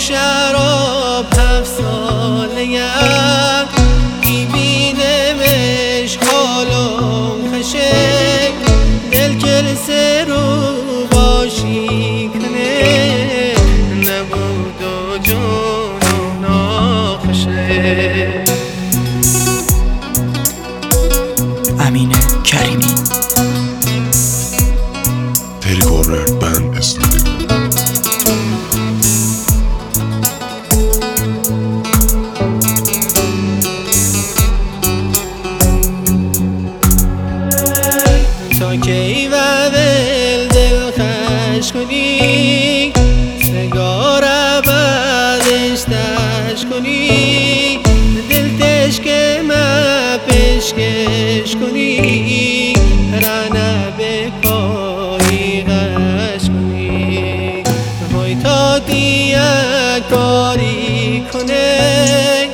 شراب 7 ساله‌ام میبینمش حالم خشک دل کلسه رو باشی کنه نبود و جون ناخشه. امین کریمی Terrorrer Band Studio. تا کی ول دل خش کنی سگار بعدش تش کنی دل تشک ما پیشکش کنی رانه به پایی غش کنی وای تا دیا کاری کنه